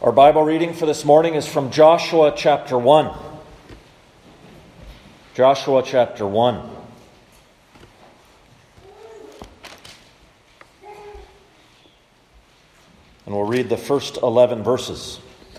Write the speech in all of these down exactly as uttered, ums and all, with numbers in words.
Our Bible reading for this morning is from Joshua chapter one. Joshua chapter one. And we'll read the first eleven verses.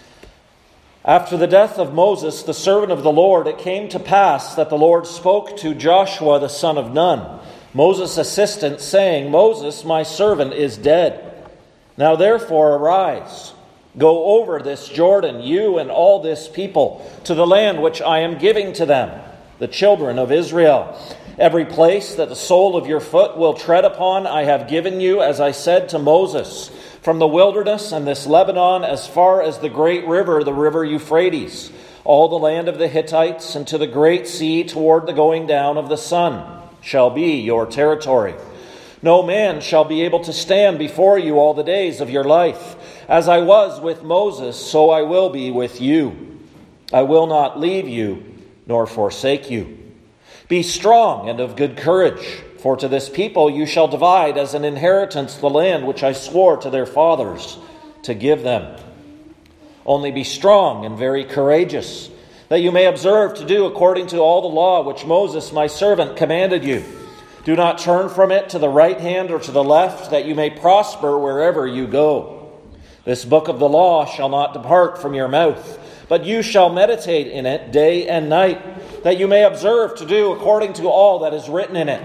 After the death of Moses, the servant of the Lord, it came to pass that the Lord spoke to Joshua the son of Nun, Moses' assistant, saying, Moses, my servant, is dead. Now therefore arise, go over this Jordan, you and all this people, to the land which I am giving to them, the children of Israel. Every place that the sole of your foot will tread upon, I have given you, as I said to Moses, from the wilderness and this Lebanon as far as the great river, the river Euphrates, all the land of the Hittites, and to the great sea toward the going down of the sun shall be your territory. No man shall be able to stand before you all the days of your life. As I was with Moses, so I will be with you. I will not leave you nor forsake you. Be strong and of good courage, for to this people you shall divide as an inheritance the land which I swore to their fathers to give them. Only be strong and very courageous, that you may observe to do according to all the law which Moses my servant commanded you. Do not turn from it to the right hand or to the left, that you may prosper wherever you go. This book of the law shall not depart from your mouth, but you shall meditate in it day and night, that you may observe to do according to all that is written in it.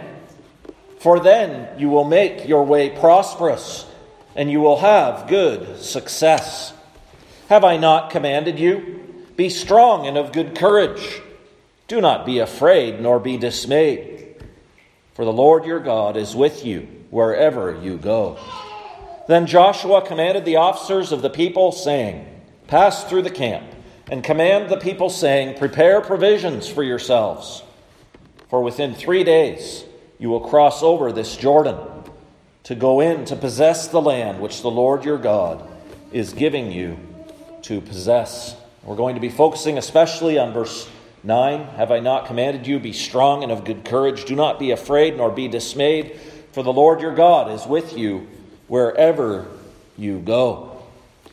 For then you will make your way prosperous, and you will have good success. Have I not commanded you? Be strong and of good courage. Do not be afraid nor be dismayed. For the Lord your God is with you wherever you go. Then Joshua commanded the officers of the people, saying, Pass through the camp, and command the people, saying, Prepare provisions for yourselves. For within three days you will cross over this Jordan, to go in to possess the land which the Lord your God is giving you to possess. We're going to be focusing especially on verse nine. Have I not commanded you, be strong and of good courage? Do not be afraid nor be dismayed, for the Lord your God is with you wherever you go.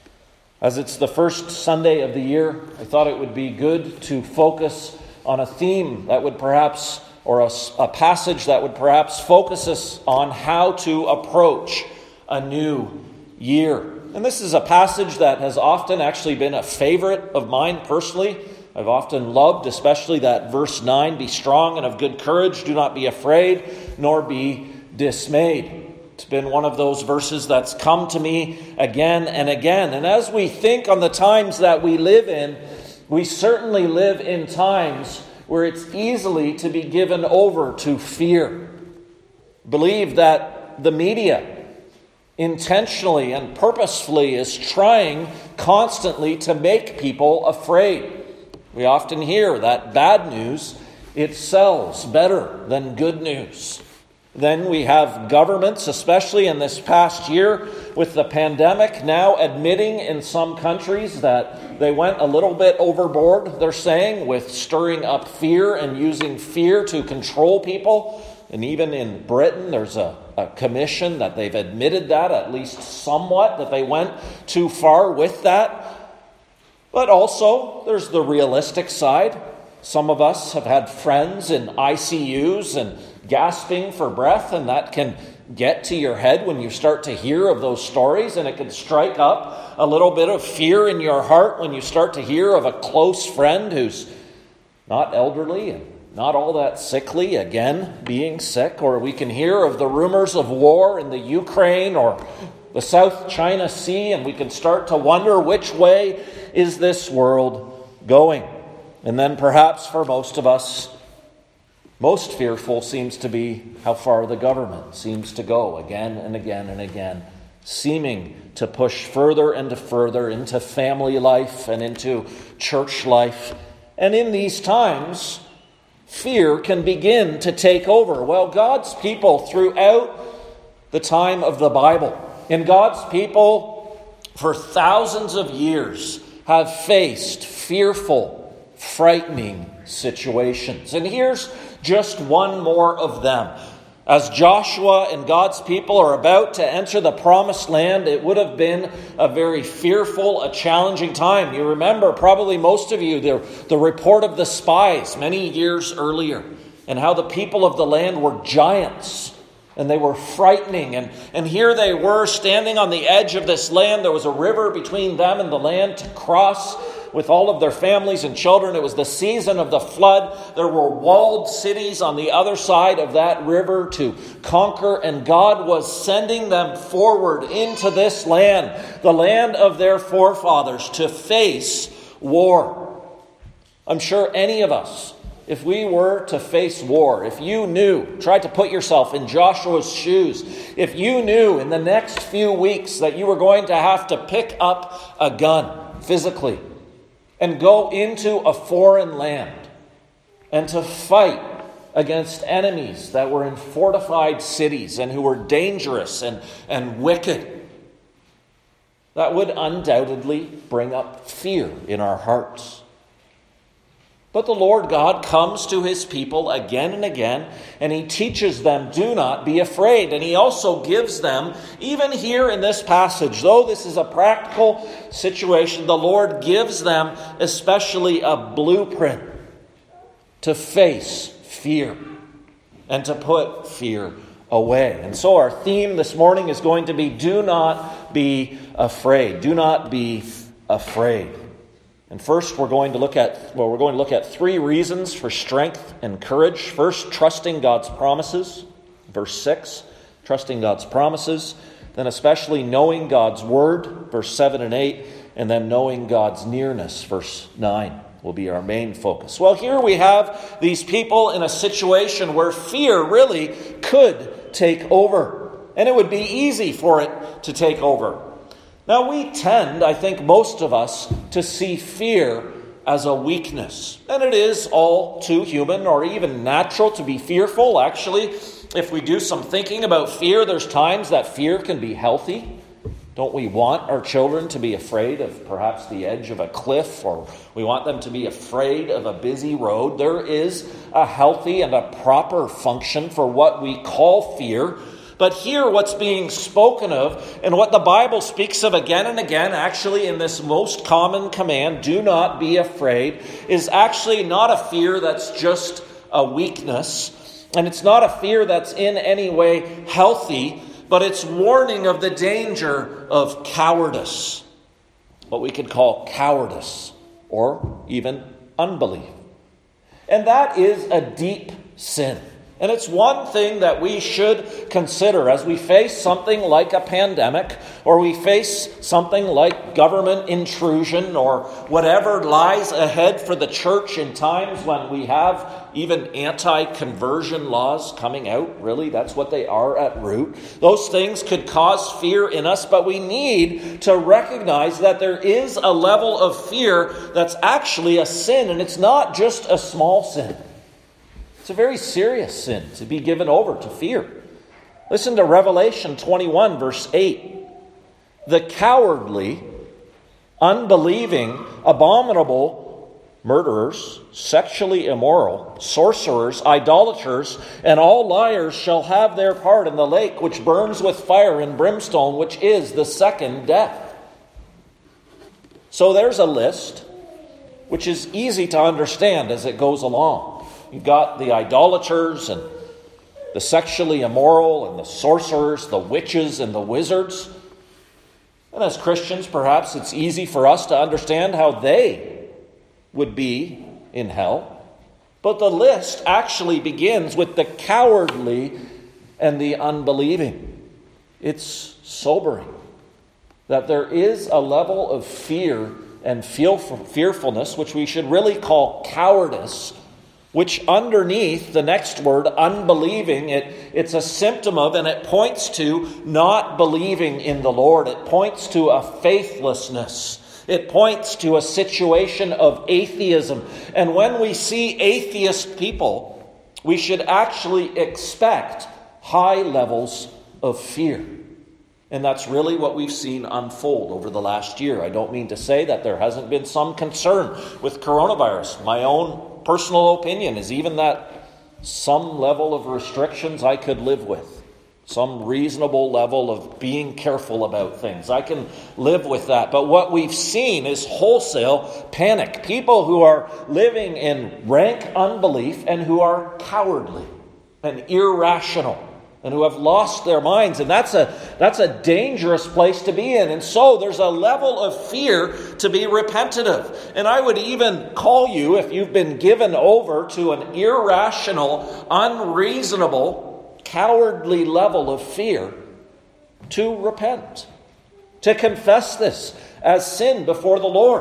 As it's the first Sunday of the year, I thought it would be good to focus on a theme that would perhaps, or a, a passage that would perhaps focus us on how to approach a new year. And this is a passage that has often actually been a favorite of mine personally. I've often loved, especially that verse nine, be strong and of good courage, do not be afraid, nor be dismayed. It's been one of those verses that's come to me again and again. And as we think on the times that we live in, we certainly live in times where it's easily to be given over to fear. Believe that the media intentionally and purposefully is trying constantly to make people afraid. We often hear that bad news, it sells better than good news. Then we have governments, especially in this past year with the pandemic, now admitting in some countries that they went a little bit overboard, they're saying, with stirring up fear and using fear to control people. And even in Britain, there's a, a commission that they've admitted that, at least somewhat, that they went too far with that. But also, there's the realistic side. Some of us have had friends in I C Us and gasping for breath, and that can get to your head when you start to hear of those stories, and it can strike up a little bit of fear in your heart when you start to hear of a close friend who's not elderly and not all that sickly, again, being sick. Or we can hear of the rumors of war in the Ukraine or the South China Sea, and we can start to wonder, which way is this world going? And then perhaps for most of us, most fearful seems to be how far the government seems to go again and again and again, seeming to push further and further into family life and into church life. And in these times, fear can begin to take over. Well, God's people throughout the time of the Bible, and God's people for thousands of years have faced fearful, frightening situations. And here's just one more of them. As Joshua and God's people are about to enter the promised land, it would have been a very fearful, a challenging time. You remember, probably most of you, the, the report of the spies many years earlier, and how the people of the land were giants, and they were frightening. And, and here they were standing on the edge of this land. There was a river between them and the land to cross with all of their families and children. It was the season of the flood. There were walled cities on the other side of that river to conquer, and God was sending them forward into this land, the land of their forefathers, to face war. I'm sure any of us, if we were to face war, if you knew, try to put yourself in Joshua's shoes, if you knew in the next few weeks that you were going to have to pick up a gun physically and go into a foreign land and to fight against enemies that were in fortified cities and who were dangerous and, and wicked, that would undoubtedly bring up fear in our hearts. But the Lord God comes to his people again and again, and he teaches them, do not be afraid. And he also gives them, even here in this passage, though this is a practical situation, the Lord gives them especially a blueprint to face fear and to put fear away. And so our theme this morning is going to be, do not be afraid. Do not be afraid. And first, we're going to look at well, we're going to look at three reasons for strength and courage. First, trusting God's promises, verse six, trusting God's promises. Then, especially knowing God's word, verse seven and eight, and then knowing God's nearness, verse nine, will be our main focus. Well, here we have these people in a situation where fear really could take over, and it would be easy for it to take over. Now, we tend, I think most of us, to see fear as a weakness. And it is all too human or even natural to be fearful. Actually, if we do some thinking about fear, there's times that fear can be healthy. Don't we want our children to be afraid of perhaps the edge of a cliff, or we want them to be afraid of a busy road? There is a healthy and a proper function for what we call fear. But here what's being spoken of, and what the Bible speaks of again and again, actually in this most common command, do not be afraid, is actually not a fear that's just a weakness. And it's not a fear that's in any way healthy, but it's warning of the danger of cowardice. What we could call cowardice, or even unbelief. And that is a deep sin. And it's one thing that we should consider as we face something like a pandemic, or we face something like government intrusion, or whatever lies ahead for the church in times when we have even anti-conversion laws coming out. Really, that's what they are at root. Those things could cause fear in us, but we need to recognize that there is a level of fear that's actually a sin, and it's not just a small sin. It's a very serious sin to be given over to fear. Listen to Revelation twenty-one, verse eight. The cowardly, unbelieving, abominable, murderers, sexually immoral, sorcerers, idolaters, and all liars shall have their part in the lake which burns with fire and brimstone, which is the second death. So there's a list which is easy to understand as it goes along. You've got the idolaters and the sexually immoral and the sorcerers, the witches and the wizards. And as Christians, perhaps it's easy for us to understand how they would be in hell. But the list actually begins with the cowardly and the unbelieving. It's sobering that there is a level of fear and fearfulness, which we should really call cowardice, which underneath the next word, unbelieving, it, it's a symptom of, and it points to not believing in the Lord. It points to a faithlessness. It points to a situation of atheism. And when we see atheist people, we should actually expect high levels of fear. And that's really what we've seen unfold over the last year. I don't mean to say that there hasn't been some concern with coronavirus. My own personal opinion is even that some level of restrictions I could live with. Some reasonable level of being careful about things. I can live with that. But what we've seen is wholesale panic. People who are living in rank unbelief and who are cowardly and irrational and who have lost their minds. And that's a, that's a dangerous place to be in. And so there's a level of fear to be repentant of. And I would even call you, if you've been given over to an irrational, unreasonable, cowardly level of fear, to repent, to confess this as sin before the Lord,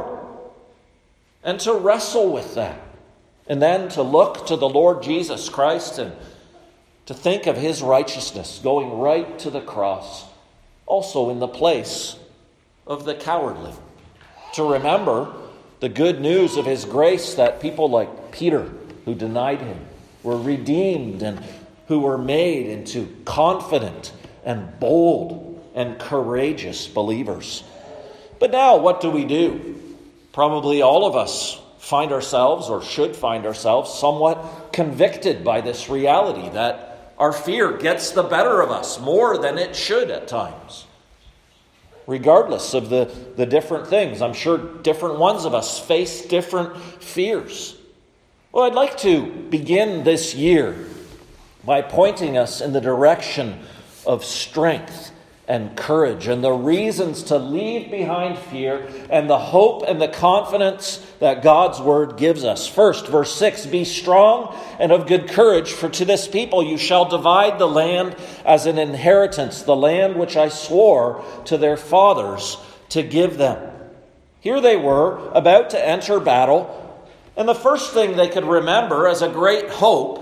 and to wrestle with that, and then to look to the Lord Jesus Christ and to think of his righteousness going right to the cross, also in the place of the cowardly, to remember the good news of his grace that people like Peter, who denied him, were redeemed and who were made into confident and bold and courageous believers. But now, what do we do? Probably all of us find ourselves, or should find ourselves, somewhat convicted by this reality that our fear gets the better of us more than it should at times. Regardless of the, the different things, I'm sure different ones of us face different fears. Well, I'd like to begin this year by pointing us in the direction of strength and courage and the reasons to leave behind fear and the hope and the confidence that God's word gives us. First, verse six, be strong and of good courage, for to this people you shall divide the land as an inheritance, the land which I swore to their fathers to give them. Here they were about to enter battle, and the first thing they could remember as a great hope,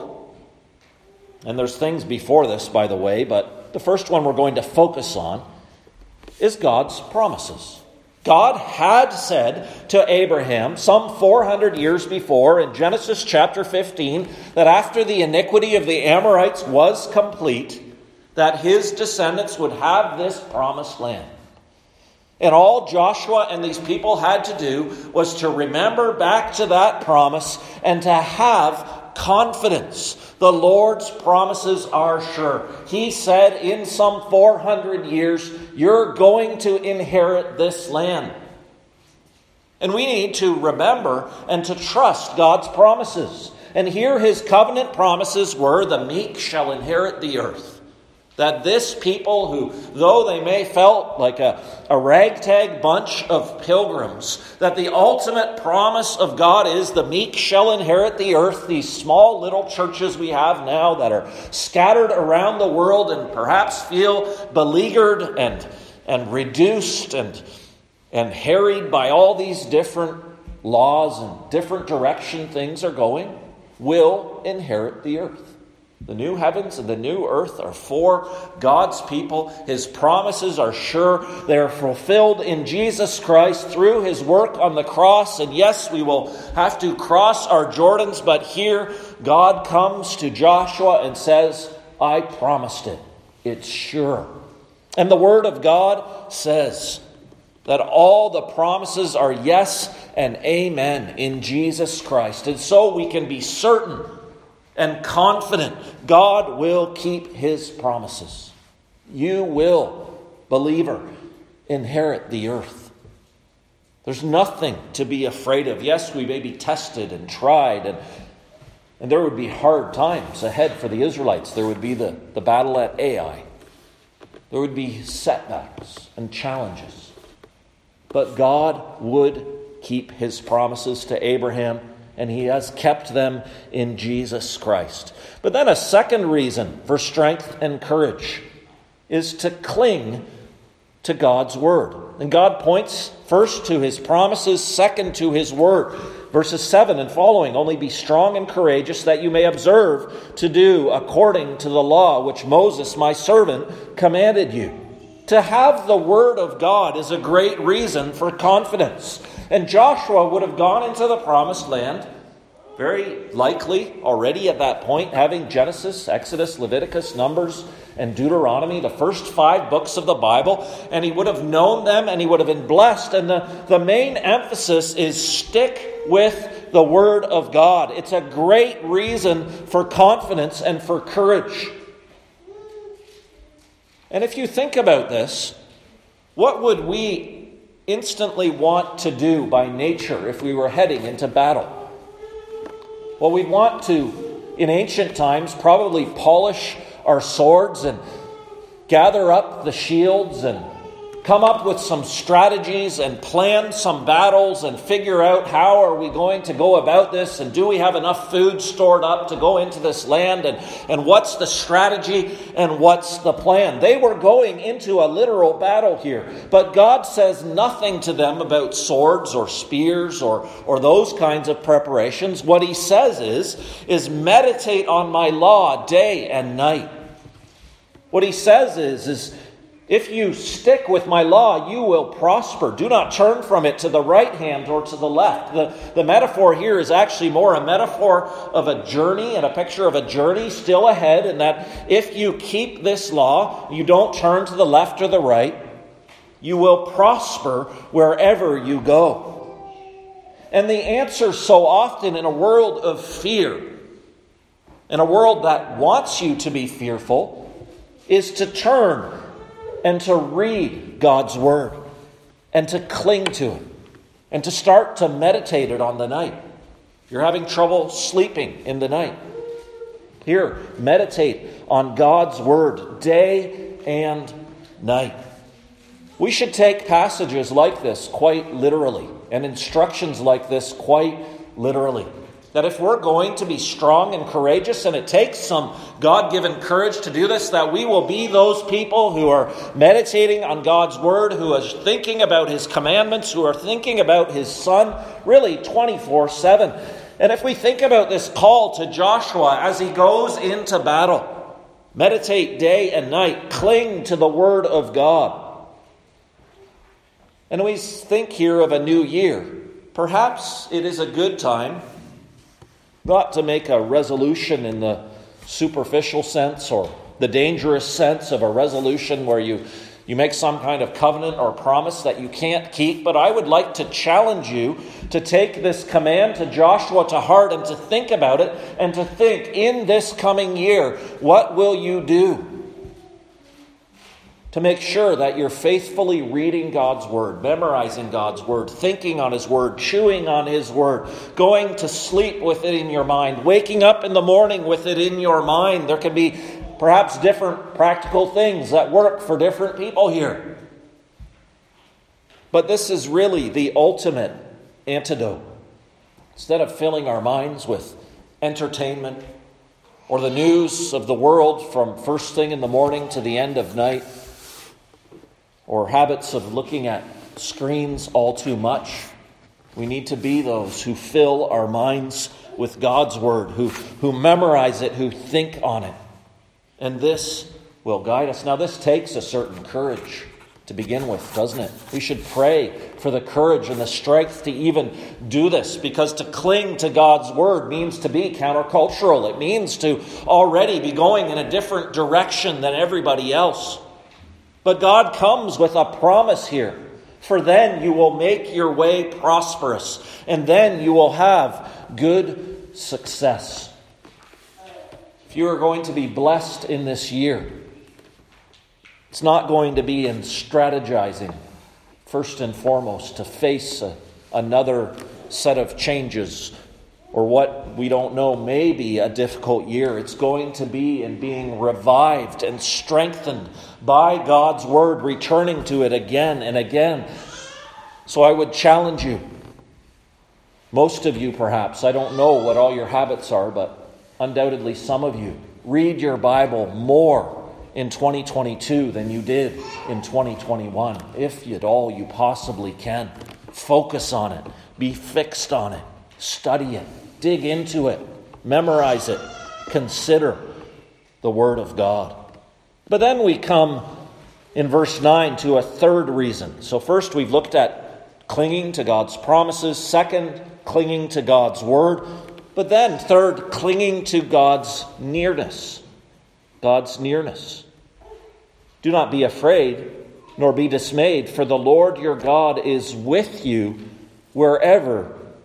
and there's things before this, by the way, but the first one we're going to focus on is God's promises. God had said to Abraham some four hundred years before in Genesis chapter fifteen that after the iniquity of the Amorites was complete, that his descendants would have this promised land. And all Joshua and these people had to do was to remember back to that promise and to have confidence. The Lord's promises are sure. He said in some four hundred years, you're going to inherit this land. And we need to remember and to trust God's promises. And here his covenant promises were, the meek shall inherit the earth. That this people who, though they may felt like a, a ragtag bunch of pilgrims, that the ultimate promise of God is the meek shall inherit the earth. These small little churches we have now that are scattered around the world and perhaps feel beleaguered and, and reduced and, and harried by all these different laws and different direction things are going, will inherit the earth. The new heavens and the new earth are for God's people. His promises are sure. They are fulfilled in Jesus Christ through his work on the cross. And yes, we will have to cross our Jordans, but here God comes to Joshua and says, I promised it. It's sure. And the word of God says that all the promises are yes and amen in Jesus Christ. And so we can be certain and confident God will keep his promises. You will, believer, inherit the earth. There's nothing to be afraid of. Yes, we may be tested and tried, and, and there would be hard times ahead for the Israelites. There would be the, the battle at Ai. There would be setbacks and challenges. But God would keep his promises to Abraham, and he has kept them in Jesus Christ. But then a second reason for strength and courage is to cling to God's word. And God points first to his promises, second to his word. Verses seven and following, only be strong and courageous that you may observe to do according to the law which Moses, my servant, commanded you. To have the word of God is a great reason for confidence. And Joshua would have gone into the promised land, very likely already at that point, having Genesis, Exodus, Leviticus, Numbers, and Deuteronomy, the first five books of the Bible, and he would have known them and he would have been blessed. And the, the main emphasis is stick with the Word of God. It's a great reason for confidence and for courage. And if you think about this, what would we instantly want to do by nature if we were heading into battle? Well, we'd want to, in ancient times, probably polish our swords and gather up the shields and come up with some strategies and plan some battles and figure out how are we going to go about this, and do we have enough food stored up to go into this land, and, and what's the strategy and what's the plan. They were going into a literal battle here, but God says nothing to them about swords or spears or, or those kinds of preparations. What he says is, is meditate on my law day and night. What he says is, is if you stick with my law, you will prosper. Do not turn from it to the right hand or to the left. The, the metaphor here is actually more a metaphor of a journey and a picture of a journey still ahead, and that if you keep this law, you don't turn to the left or the right, you will prosper wherever you go. And the answer so often in a world of fear, in a world that wants you to be fearful, is to turn and to read God's Word, and to cling to it, and to start to meditate it on the night. If you're having trouble sleeping in the night, here, meditate on God's Word day and night. We should take passages like this quite literally, and instructions like this quite literally. That if we're going to be strong and courageous, and it takes some God-given courage to do this, that we will be those people who are meditating on God's Word, who are thinking about His commandments, who are thinking about His Son, really twenty-four seven. And if we think about this call to Joshua as he goes into battle, meditate day and night, cling to the Word of God. And we think here of a new year. Perhaps it is a good time not to make a resolution in the superficial sense or the dangerous sense of a resolution where you, you make some kind of covenant or promise that you can't keep. But I would like to challenge you to take this command to Joshua to heart and to think about it, and to think, in this coming year, what will you do to make sure that you're faithfully reading God's Word, memorizing God's Word, thinking on His Word, chewing on His Word, going to sleep with it in your mind, waking up in the morning with it in your mind. There can be perhaps different practical things that work for different people here. But this is really the ultimate antidote. Instead of filling our minds with entertainment or the news of the world from first thing in the morning to the end of night, or habits of looking at screens all too much, we need to be those who fill our minds with God's Word, who, who memorize it, who think on it. And this will guide us. Now, this takes a certain courage to begin with, doesn't it? We should pray for the courage and the strength to even do this, because to cling to God's Word means to be countercultural. It means to already be going in a different direction than everybody else. But God comes with a promise here. For then you will make your way prosperous, and then you will have good success. If you are going to be blessed in this year, it's not going to be in strategizing, first and foremost, to face a, another set of changes, or what we don't know may be a difficult year. It's going to be in being revived and strengthened by God's Word, returning to it again and again. So I would challenge you, most of you perhaps, I don't know what all your habits are, but undoubtedly some of you, read your Bible more in twenty twenty-two than you did in twenty twenty-one, if at all you possibly can. Focus on it. Be fixed on it. Study it. Dig into it. Memorize it. Consider the Word of God. But then we come in verse nine to a third reason. So first we've looked at clinging to God's promises. Second, clinging to God's Word. But then third, clinging to God's nearness. God's nearness. Do not be afraid, nor be dismayed, for the Lord your God is with you wherever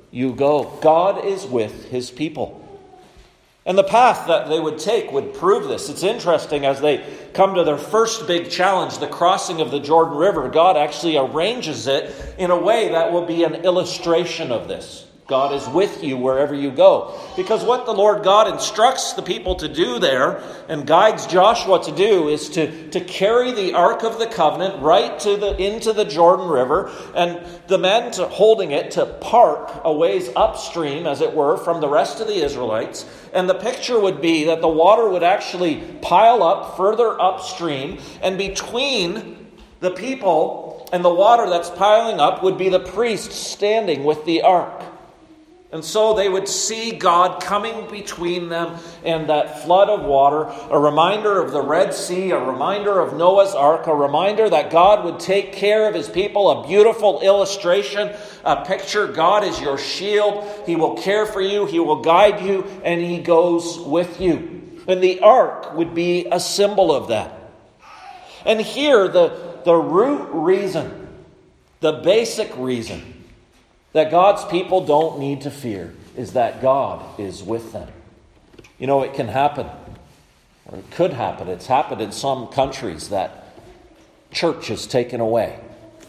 you go. God is with his people. And the path that they would take would prove this. It's interesting, as they come to their first big challenge, the crossing of the Jordan River, God actually arranges it in a way that will be an illustration of this. God is with you wherever you go. Because what the Lord God instructs the people to do there and guides Joshua to do is to, to carry the Ark of the Covenant right to the into the Jordan River, and the men to, holding it to park a ways upstream, as it were, from the rest of the Israelites. And the picture would be that the water would actually pile up further upstream, and between the people and the water that's piling up would be the priest standing with the ark. And so they would see God coming between them and that flood of water, a reminder of the Red Sea, a reminder of Noah's Ark, a reminder that God would take care of his people, a beautiful illustration, a picture. God is your shield. He will care for you. He will guide you, and he goes with you. And the ark would be a symbol of that. And here, the, the root reason, the basic reason, that God's people don't need to fear is that God is with them. You know, it can happen, or it could happen. It's happened in some countries that church is taken away.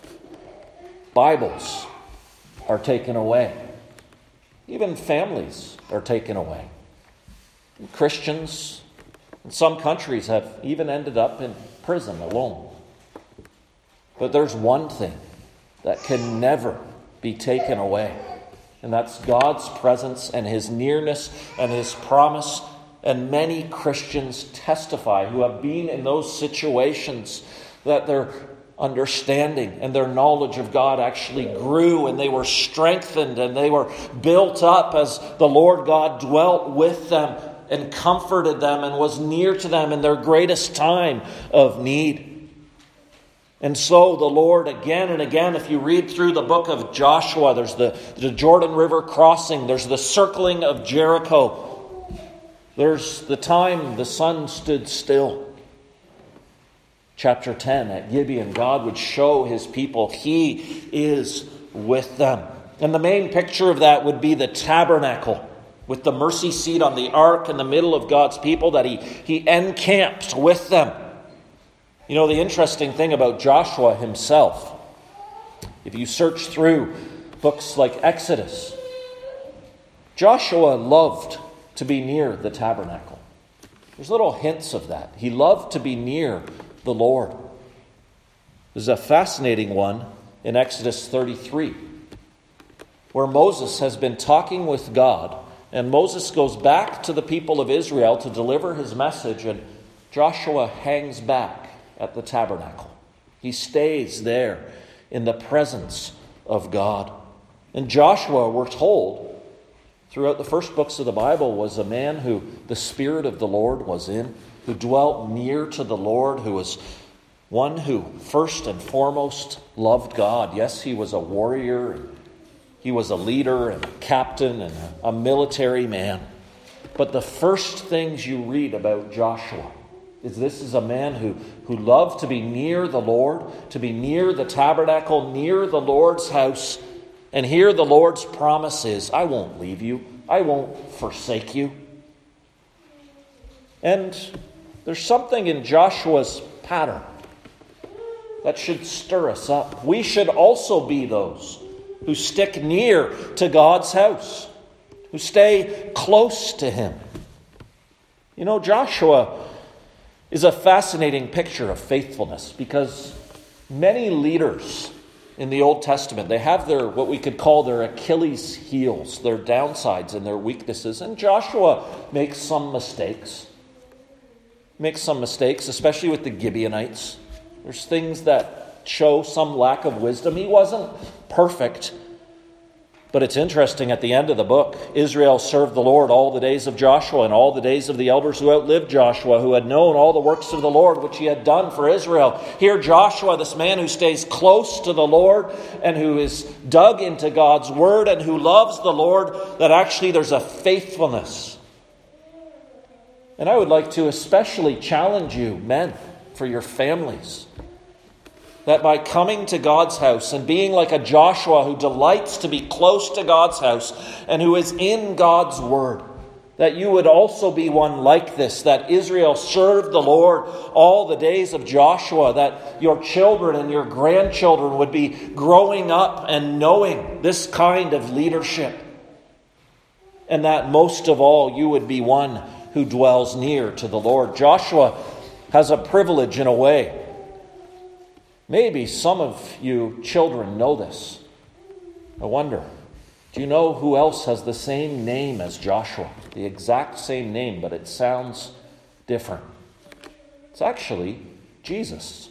Bibles are taken away. Even families are taken away. And Christians in some countries have even ended up in prison alone. But there's one thing that can never be taken away. And that's God's presence and his nearness and his promise. And many Christians testify who have been in those situations that their understanding and their knowledge of God actually grew, and they were strengthened and they were built up as the Lord God dwelt with them and comforted them and was near to them in their greatest time of need. And so the Lord, again and again, if you read through the book of Joshua, there's the, the Jordan River crossing, there's the circling of Jericho, there's the time the sun stood still. Chapter ten, at Gibeon, God would show his people he is with them. And the main picture of that would be the tabernacle, with the mercy seat on the ark in the middle of God's people, that he, he encamped with them. You know, the interesting thing about Joshua himself, if you search through books like Exodus, Joshua loved to be near the tabernacle. There's little hints of that. He loved to be near the Lord. There's a fascinating one in Exodus thirty-three, where Moses has been talking with God, and Moses goes back to the people of Israel to deliver his message, and Joshua hangs back at the tabernacle. He stays there in the presence of God. And Joshua, we're told, throughout the first books of the Bible, was a man who the Spirit of the Lord was in, who dwelt near to the Lord, who was one who first and foremost loved God. Yes, he was a warrior, he was a leader and a captain and a military man. But the first things you read about Joshua is this is a man who, who loved to be near the Lord, to be near the tabernacle, near the Lord's house. And here the Lord's promise is, I won't leave you. I won't forsake you. And there's something in Joshua's pattern that should stir us up. We should also be those who stick near to God's house, who stay close to him. You know, Joshua is a fascinating picture of faithfulness, because many leaders in the Old Testament, they have their, what we could call their Achilles heels, their downsides and their weaknesses. And Joshua makes some mistakes. Makes some mistakes, especially with the Gibeonites. There's things that show some lack of wisdom. He wasn't perfect. But it's interesting, at the end of the book, Israel served the Lord all the days of Joshua and all the days of the elders who outlived Joshua, who had known all the works of the Lord which he had done for Israel. Here Joshua, this man who stays close to the Lord and who is dug into God's word and who loves the Lord, that actually there's a faithfulness. And I would like to especially challenge you, men, for your families, that by coming to God's house and being like a Joshua who delights to be close to God's house and who is in God's word, that you would also be one like this, that Israel served the Lord all the days of Joshua, that your children and your grandchildren would be growing up and knowing this kind of leadership, and that most of all you would be one who dwells near to the Lord. Joshua has a privilege in a way. Maybe some of you children know this. I wonder, do you know who else has the same name as Joshua? The exact same name, but it sounds different. It's actually Jesus.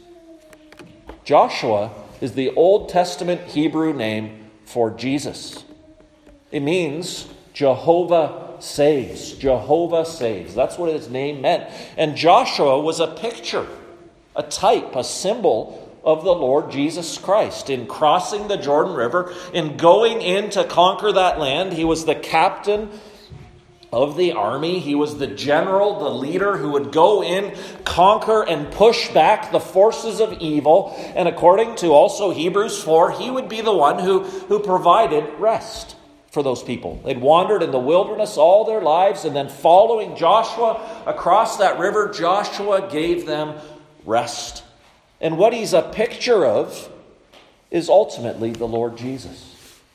Joshua is the Old Testament Hebrew name for Jesus. It means Jehovah saves. Jehovah saves. That's what his name meant. And Joshua was a picture, a type, a symbol of the Lord Jesus Christ. In crossing the Jordan River, in going in to conquer that land, he was the captain of the army. He was the general, the leader who would go in, conquer, and push back the forces of evil. And according to also Hebrews four, he would be the one who, who provided rest for those people. They'd wandered in the wilderness all their lives, and then following Joshua across that river, Joshua gave them rest. And what he's a picture of is ultimately the Lord Jesus.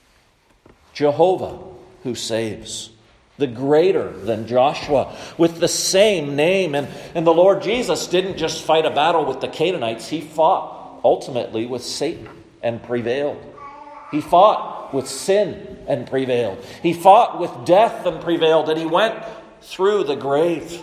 Jehovah who saves. The greater than Joshua with the same name. And, and the Lord Jesus didn't just fight a battle with the Canaanites. He fought ultimately with Satan and prevailed. He fought with sin and prevailed. He fought with death and prevailed. And he went through the grave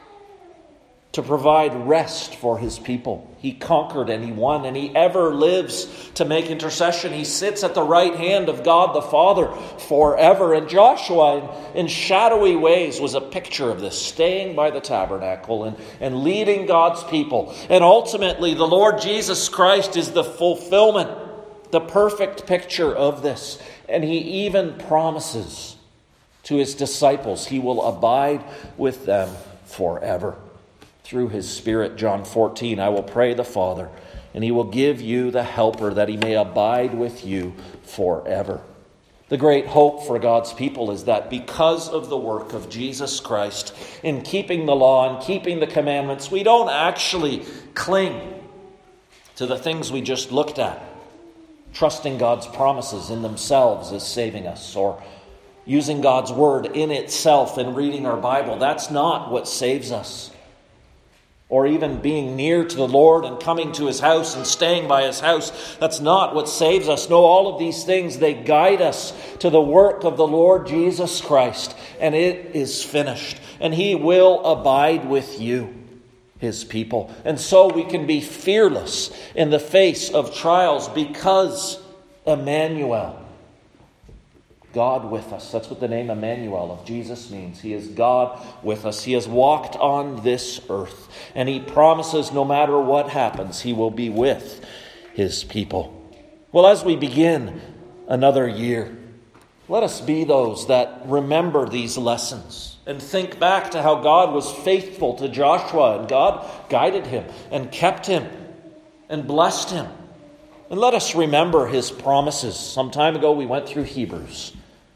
to provide rest for his people. He conquered and he won, and he ever lives to make intercession. He sits at the right hand of God the Father forever. And Joshua, in, in shadowy ways, was a picture of this, staying by the tabernacle and, and leading God's people. And ultimately, the Lord Jesus Christ is the fulfillment, the perfect picture of this. And he even promises to his disciples he will abide with them forever. Through his Spirit, John fourteen, I will pray the Father, and he will give you the Helper, that he may abide with you forever. The great hope for God's people is that because of the work of Jesus Christ in keeping the law and keeping the commandments, we don't actually cling to the things we just looked at, trusting God's promises in themselves as saving us, or using God's word in itself and reading our Bible. That's not what saves us. Or even being near to the Lord and coming to his house and staying by his house. That's not what saves us. No, all of these things, they guide us to the work of the Lord Jesus Christ. And it is finished. And he will abide with you, his people. And so we can be fearless in the face of trials because Emmanuel, God with us. That's what the name Emmanuel of Jesus means. He is God with us. He has walked on this earth. And he promises no matter what happens, he will be with his people. Well, as we begin another year, let us be those that remember these lessons and think back to how God was faithful to Joshua, and God guided him and kept him and blessed him. And let us remember his promises. Some time ago we went through Hebrews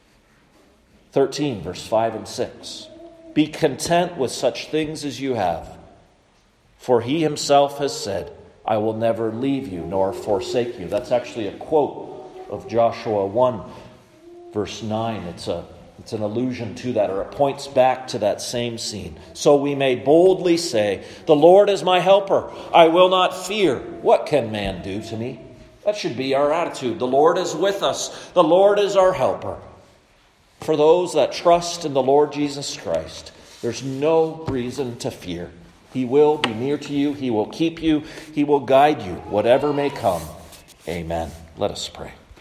thirteen, verse five and six. Be content with such things as you have, for he himself has said, I will never leave you nor forsake you. That's actually a quote of Joshua one, verse nine. It's a it's an allusion to that, or it points back to that same scene. So we may boldly say, the Lord is my helper. I will not fear. What can man do to me? That should be our attitude. The Lord is with us. The Lord is our helper. For those that trust in the Lord Jesus Christ, there's no reason to fear. He will be near to you. He will keep you. He will guide you, whatever may come. Amen. Let us pray.